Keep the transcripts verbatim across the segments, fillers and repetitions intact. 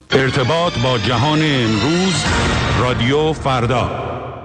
ارتباط با جهان امروز، رادیو فردا.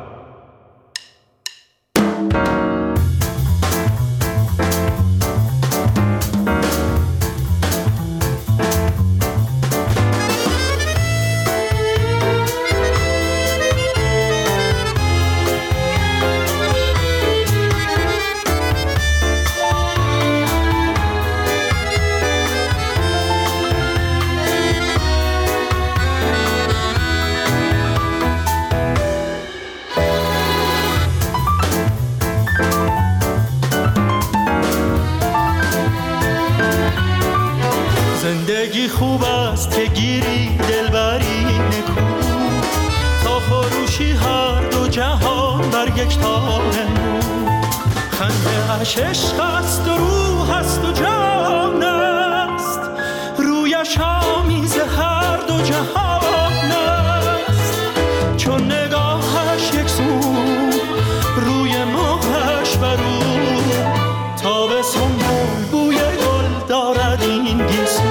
زندگی خوب است که گیری دلبری نکو، تا فروشی هر دو جهان بر یک تار مو. خنده اش عشق است و روح است و جان است، رویش آمیز هر دو جهان است. چون نگاهش یک سو، روی ماهش برو، تا به سنبول بوی گل دارد این گیسو.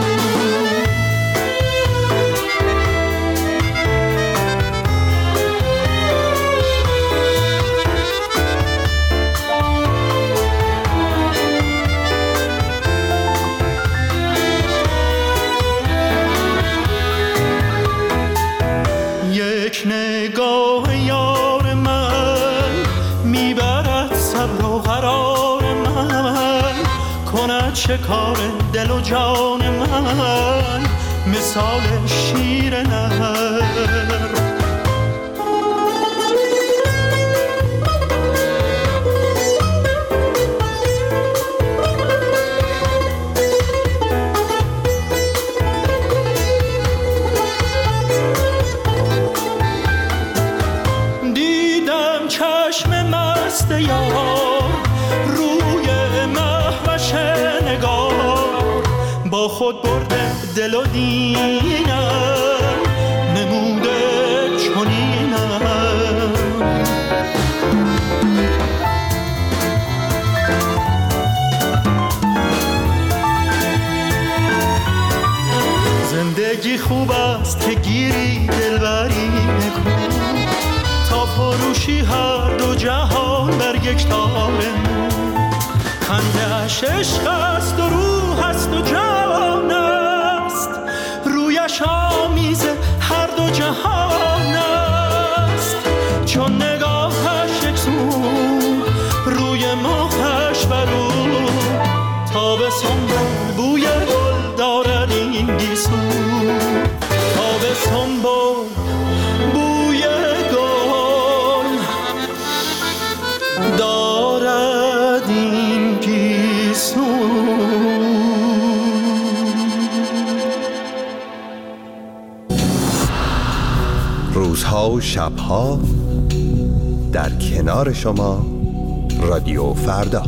یک نگاه یار من میبرد صبر و قرار من، کند شکار دل و جان من مثال شیر نر. دیدم چشم مست یار روی مهوش نگار، با خود برده دل و دینم نموده چنینم. زندگی خوب است که گیری دلبری نکو، تا فروشی هر دو جهان بر یک تار مو. خنده اش عشق است و روح است و جان است، رویش آمیز هر دو جهان است. چون نگاهش یک سو، روی ماهش برو، تا به سنبول بوی گل دارد این گیسو. تا به سنبول بوی گل دارد این گیسو. روزها و شبها در کنار شما، رادیو فردا.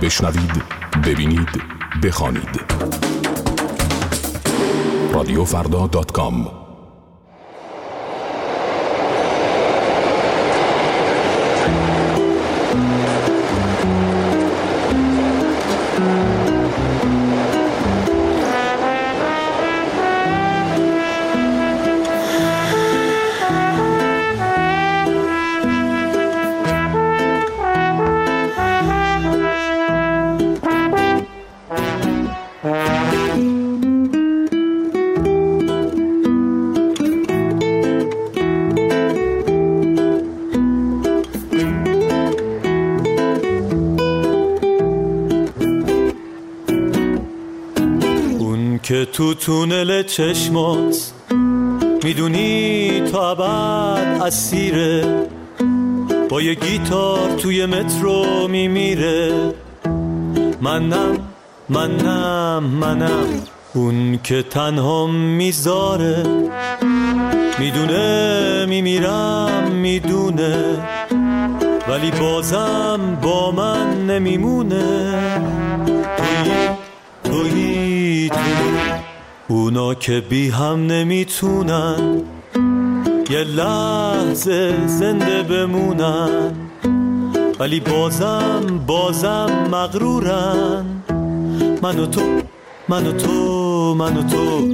بشنوید، ببینید، بخوانید. رادیو فردا دات کام. که تو تونل چشمات میدونی تا ابد اسیره، با یه گیتار توی مترو میمیره. منم منم منم اون که تنها میذاره، میدونه میمیرم میدونه، ولی بازم با من نمیمونه. توی توی توی اونا که بی هم نمیتونن یه لحظه زنده بمونن، ولی بازم بازم مغرورن. من و تو من و تو من و تو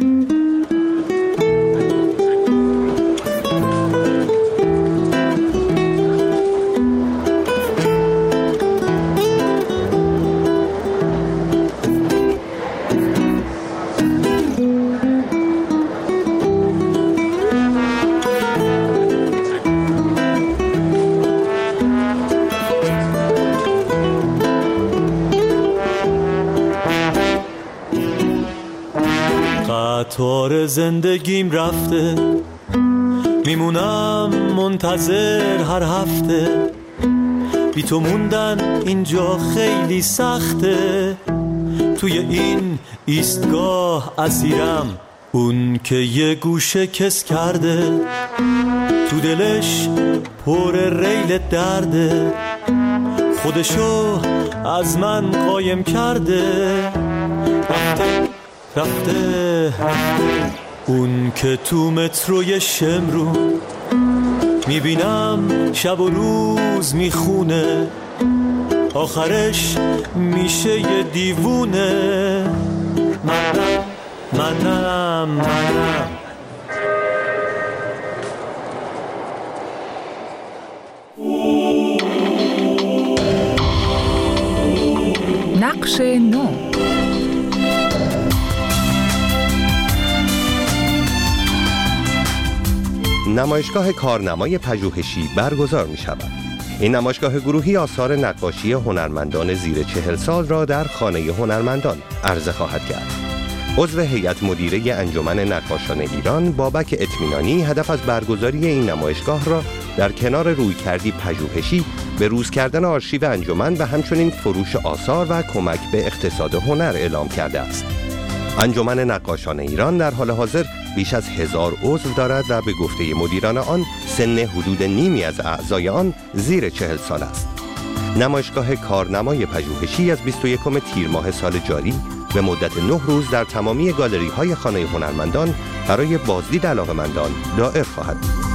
قطار زندگیم رفته، میمونم منتظر هر هفته. بی تو موندن اینجا خیلی سخته، توی این ایستگاه اسیرم. اون که یه گوشه کس کرده، تو دلش پر ریل درده، خودشو از من قایم کرده. رفته رفته اون که تو متروی شمرو میبینم شب و روز میخونه، آخرش میشه یه دیوونه. منم منم منم نقش نو. نمایشگاه کارنمای پژوهشی برگزار می شود. این نمایشگاه گروهی آثار نقاشی هنرمندان زیر چهل سال را در خانه هنرمندان عرضه خواهد کرد. عضو هیئت مدیره انجمن نقاشان ایران بابک اطمینانی هدف از برگزاری این نمایشگاه را در کنار رویکردی پژوهشی به روز کردن آرشیو انجمن و همچنین فروش آثار و کمک به اقتصاد هنر اعلام کرده است. انجمن نقاشان ایران در حال حاضر بیش از هزار عضو دارد و به گفته مدیران آن سن حدود نیمی از اعضای آن زیر چهل سال است. نمایشگاه کارنمای پژوهشی از بیست و یکم تیر ماه سال جاری به مدت نه روز در تمامی گالری های خانه هنرمندان برای بازدید علاقه‌مندان دائر خواهد بود.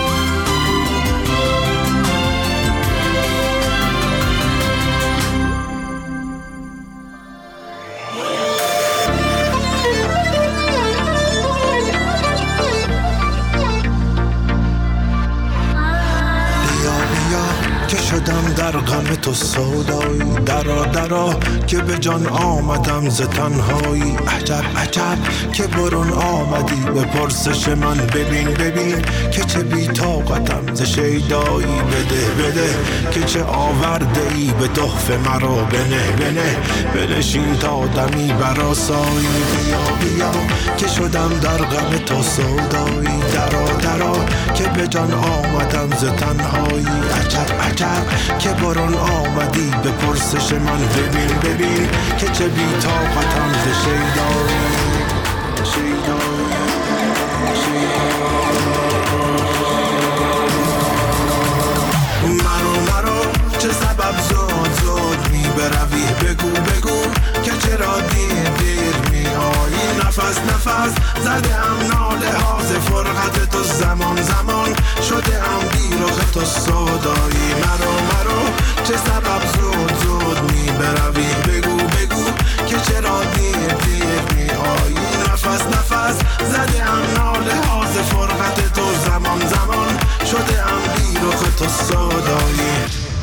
شدم در غم تو سودایی، درا درا که به جان آمدم ز تنهایی. عجب عجب که برون آمدی به پرسش من، ببین ببین که چه بی طاقتم ز شیدایی. بده بده که چه آورده ای به تحفه مرا، بنه بنه بنشین تا دمی برآسایی. بیا بیا که شدم در غم تو سودایی، درا درا که به جان آمدم ز تنهایی. عجب عجب که برون آمدی به پرسش من، ببین ببین که چه بی طاقتم ز شیدایی. شیدایی مرو مرو چه سبب زود زود می بروی بگو بگو که چرا دیر دیر می آیی نفس نفس زده ام ناله ها ز فرقت تو زمان زمان شده ام بیرخ تو صدایی مرو مرو چه سبب زود زود می بروی بگو بگو که چرا دیر دیر می آیی نفس نفس زده ام ناله ها ز فرقت تو زمان زمان شده ام بیرخ تو صدایی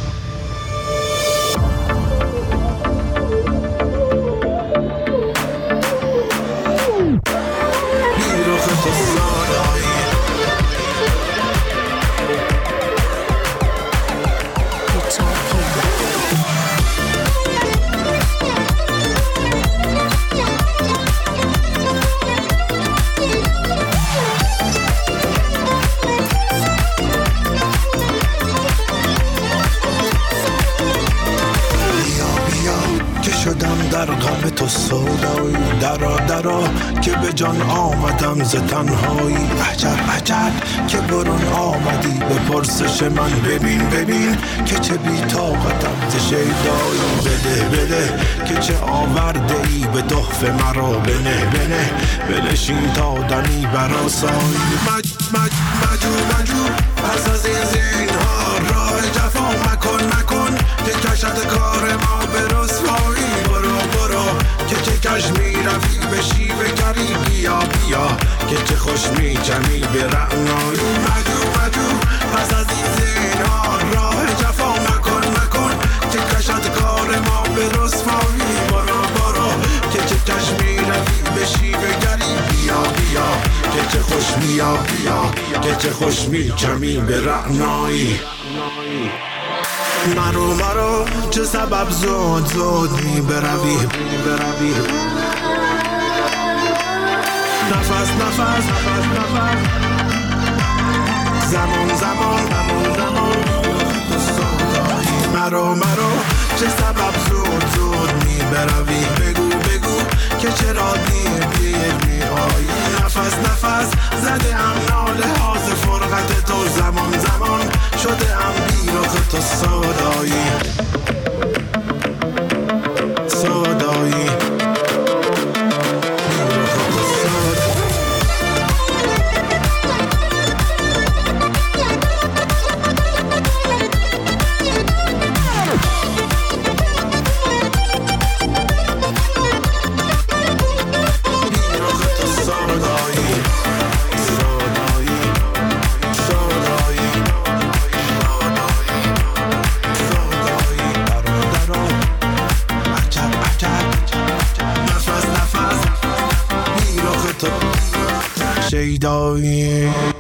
در غم تو سودایی درا درا که به جان آمدم ز تنهایی عجب عجب که برون آمدی به پرسش من ببین ببین که چه بی طاقتم ز شیدایی بده بده که چه آورده ای به تحفه مرا بنه بنه بنشین تا دمی براسایی مج مج مجو مجو پس از این زینها راه جفا مکن مکن که کشد کار ما به رسوایی برو برو که چه کش می روی به شیوه گری بیا بیا که چه خوش می جمی به رعنایی مجو مجو پس از این زینها راه جفا مکن مکن که کشد کار ما به رسوایی برو برو که چه کش می روی به شیوه گری بیا بیا که چه خوش بیا بیا که چه خوش می جمی به رعنایی مرو مرو چه سبب زود زود می بروی بروی نفس نفس نفس زمان زمان زمان زمان مرو مرو چه سبب زود زود می بروی بگو بگو که چرا دیر دیر می آیی نفس نفس زده ام ناله ها ز فرقت تو زمان زمان شده ام بیرخ تو صدایی صدایی شیدایی